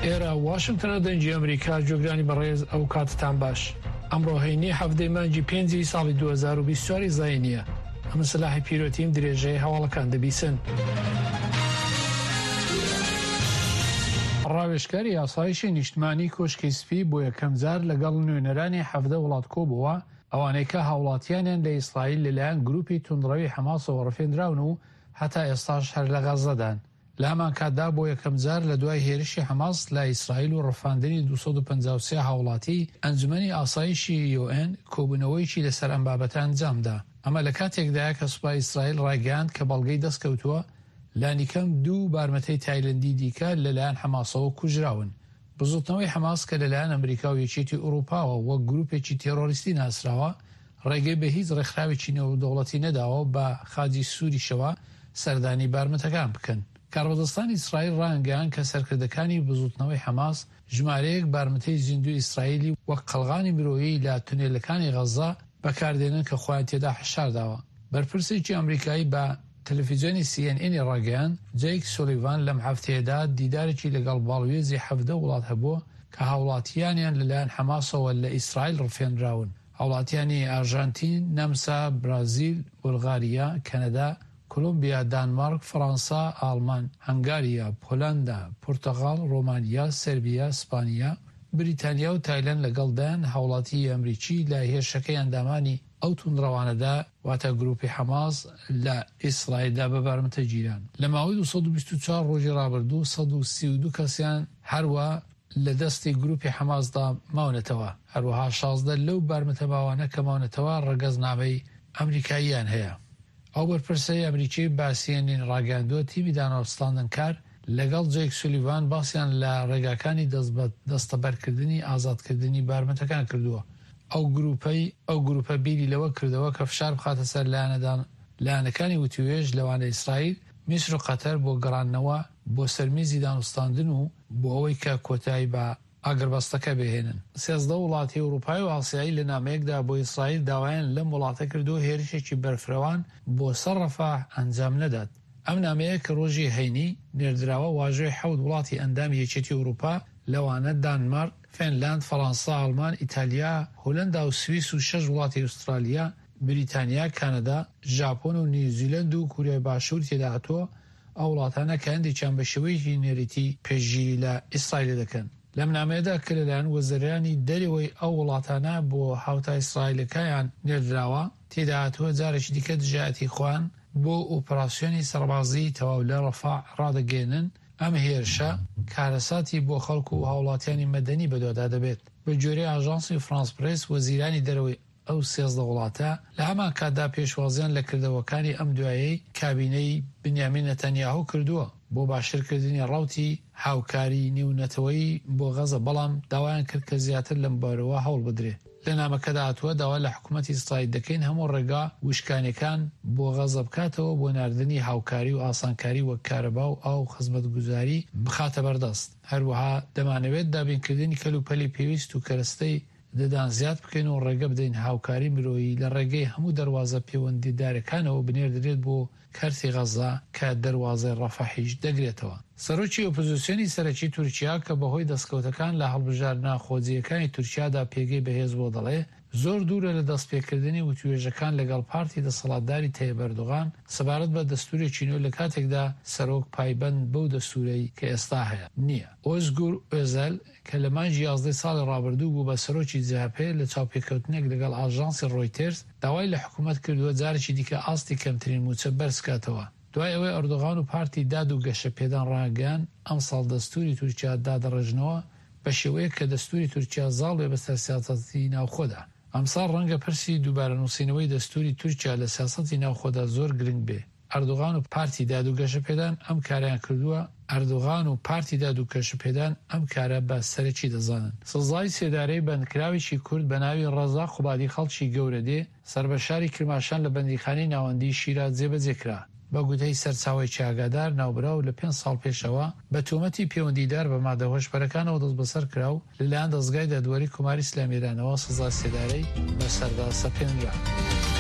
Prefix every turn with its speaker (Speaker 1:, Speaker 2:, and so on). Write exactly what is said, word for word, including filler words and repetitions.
Speaker 1: ئێرە واشنگتنە دەنگی ئەمریکا جۆگرانی بەڕێز ئەو کاتتان باش. ئەمڕۆ هەینی هەفتەی مانگی پێنجی ساڵی دوو هەزار و بیست و چوار زاینیە. ئەمە سلاحی پیرۆتیم درێژەی هەواڵەکان دەبیسن. ڕاوێژکاری یاسایشی نیشتمانی کۆشکی سپی بۆ یەکەم جار لەگەڵ نوێنەرانی حەفدە وڵات کۆبووە، ئەوانەی کە هاوڵاتیانیان لە ئیسرائیل لەلایەن گروپی توندڕەوی حەماسەوە ڕفێنراون و هەتا ئێستاش هەر لە غەزەدان. لە هەمان کاتدا بۆ یەکەم جار لە دوای هێرشی حەماس لە ئیسرائیل و ڕەفاندنی دوو سەد و پەنجا و سێ هاوڵاتی ئەنجومەنی ئاسایشی یو ئێن کۆبوونەوەیکی لەسەر ئەم بابەتە ئەنجامدا. ئەمە لە کاتێکدایە کە سوپای ئیسرائیل ڕایگەیاند کە بەڵگەی دەستکەوتووە لانیکەم دوو بارمەتەی تایلەندی دیکە لەلایەن حەماسەوە کوژراون. بزوتنەوەی حەماس کە لەلایەن ئەمریکا و یەکێتی ئوروپاوە وەک گروپێکی تێرۆریستی ناسراوە، ڕێگەی بە هیچ ڕێکخراوێکی نێودەوڵەتی نەداوە بە خاجی سووریشەوە سەردانی بارمەتەکان بکەن. کاربەدەستانی ئیسرائیل ڕایگەیاند کە سەرکردەکانی بزوتنەوەی حەماس ژمارەیەک بارمەتەی زیندوی ئیسرائیلی وەک قەڵغانی مرۆیی لە تونێلەکانی غەزە بەکاردێنن کە خۆیان تێدا هەشارداوە. بەرپرسێکی ئەمریکایی بە تەلەڤیزیۆنی سی ئێن ئێنی ڕاگەیاند جەیک سۆلیڤان لەم هەفتەیەدا دیدارێکی لەگەڵ باڵوێزی حەفدە وڵات هەبووە کە هاوڵاتیانیان لەلایەن حەماسەوە لە ئیسرائیل ڕفێنراون. هاوڵاتیانی ئارژانتین، نەمسا، برازیل، بولغاریا، کەنەدا، کۆلۆمبیا، دانمارک، فەڕەنسا، ئاڵمان، هەنگاریا، پۆلەندا، پورتەغاڵ، ڕۆمانیا، سەربیا، سپانیا، بریتانیا و تایلەند لەگەڵدان هاوڵاتی ئەمریکی لە هێرشەکەی ئەندامانی ئەو توندڕەوانەدا واتە گروپی حەماس لە ئیسرائیلدا بە بارمەتە گیران. لە ماوەی دوو سەد و بیست و چوار ڕۆژی ڕابردوو سەد و سی و دوو کەسیان هەروە لە دەستی گروپی حەماسدا ماونەتەوە. هەروەها شازدە لەو بارمەتە ماوانە کە ماونەتەوە ڕەگەزنامەی ئەمریکاییان هەیە. ئەو بەرپرسەی ئەمریکی باسیێنین ڕاگەاندووە تیمی دانەوەستاندنکار لەگەڵ جەیک سولیڤان باسییان لە ڕێگاکانی دەستەبەرکردنی ئازادکردنی بارمەتەکان کردووە. ئەو گروپەی ئەو گروپە بیری لەوە کردەوە کە فشار بخاتە سەر لایەنەکانی وتوێژ لەوانە ئیسرائیل، میسر و قەتەر بۆ گەڕانەوە بۆ سەرمیزی دانوستاندن و بۆ ئەوەی کە کۆتایی بە ئاگربەستەکە بهێنن. سێزدە وڵاتی ئەوروپای و ئاسیایی لە نامەیەکدا بۆ ئیسرائیل داوایان لەم وڵاتە کردو هێرشێکی بەرفرەوان بۆ سەر ڕەفاح ئەنجام نەدات. ئەم نامەیە کە ڕۆژی هەینی نێردراوە واژۆی حەوت وڵاتی ئەندامی یەکێتی ئەوروپا لەوانە دانمارک، فینلاند، فەڕەنسا، ئەڵمان، ئیتالیا، هۆلەندا و سویس و شەش وڵاتی ئوسترالیا، بریتانیا، کانەدا، ژاپۆن و نیوزیلەند و کوریای باشوور تێدا هاتووە. ئەو وڵاتانە کە هەندێکیان بە شێوەیەکی نێریتی پێشگیری لە ئیسرائیل دەکەن. لەم نامەیەدا کە لەلایەن وەزەرانی دەرەوەی ئەو وڵاتانە بۆ هاوتا ئیسرائیلەکەیان نێردراوە تێدا هاتووە جارێکی دیکە دژایەتی خوان بۆ ئۆپراسیۆنی سەربازی تەواو لە ڕەفاح ڕادەگەێنن. ئەم هێرشە کارەساتی بۆ خەڵکو و هاوڵاتیانی مەدەنی بەدوادا دەبێت. بە جۆرەی ئاژانسی فرانس پرێس وەزیرانی دەرەوەی ئەو سێزدە وڵاتە لە هەمان کاتدا پێشوازیان لە کردەوەکانی ئەم دوایەی کابینەی بنیامین نەتەنیاهو کردووە بۆ باشترکردنی ڕاوتی هاوکاری نێونەتەوەی بۆ غەزە، بەڵام داوایان کرد کە زیاتر لەم بارەوە هەوڵ بدرێت. لە نامەکەدا هاتووە داوا لە حکوومەتی ئیسرائیل دەکەین هەموو ڕێگا وشکانەکان بۆ غەزە بکاتەوە بۆ ناردنی هاوکاری و ئاسانکاری وەک کارەبا و ئاو خزمەتگوزاری بخاتە بەردەست. هەروەها دەمانەوێت دابینکردنی کەلوپەلی پێویست و کەرەستەی دەدان زیاد بکەین و ڕێگە بدەین هاوکاری مرۆیی لە ڕێگەی هەموو دەواازە پەیوەندیدارەکانەوە بنێردرێت بۆ کارتی غەزا کە دەواازەی ڕەفاحیش دەگرێتەوە. سەرۆکی ئۆپۆزیسیۆنی سەرەکی تورکیا کە بەهۆی دەستکەوتەکان لە هەڵبژاردنا خۆجیەکانی تورکیادا پێگەی بەهێز بۆ دەڵێ زۆر دوورە لە دەستپێکردنی وتوێژەکان لەگەڵ پارتی دەسەڵاتداری تایب ئەردۆغان سەبارەت بە دەستوورێکی نوێ لە کاتێکدا سەرۆک پایبەند بەو دەستورەی کە ئێستا هەیە نییە. ئۆزگور ئۆزەل کە لە مانگی یازدەی ساڵی ڕابردوو بوو بە سەرۆکی جیهاپێ لە چاوپێکەوتنێک لەگەڵ ئاژانسی ڕۆیتێرز داوای لە حکوومەت کردووە جارێکی دیکە ئاستی کەمترین موچە بەرزکاتەوە. دوای ئەوەی ئەردۆغان و پارتی داد و گەشە پێدان ڕاگەیان ئەم ساڵ دەستوری تورکیا دادەڕێژنەوە بە شێوەیە کە دەستوری تورکیا زاڵێ بەسەر سیاسەتی ناوخۆدا. ئەمساڵ ڕەنگە پرسی دووبارە نووسینەوەی دەستوری تورکیا لە سیاسەتی ناوخۆدا زۆر گرنگ بێ. ئەردۆغان و پارتی داد و گەشە پێدان ئەم کاریان کردووە. ئەردۆغان و پارتی داد و گەشە پێدان ئەم کارە بە سەرەکی دەزانن. سزای سێدارەی بەندکراوێکی کورد بە ناوی ڕەزا خوبادی خەڵکی گەورە دێ سەربەشاری کرماشان لە بەندیخانەی ناوەندی شیراز جێبەجێکرا. بە گوتەی سەرچاوی چاگادار ناوبرا و لە پێنج ساڵ پێشەوە بە تۆمەتی پەیوەندیدار بە مادە هۆشبەرەکانەوە دەست بەسەر کرا و لەلایەن دەستگای دادوەری کۆماری ئیسلامی ئێرانەوە سزای سێدارەی بەسەردا سەپێنرا.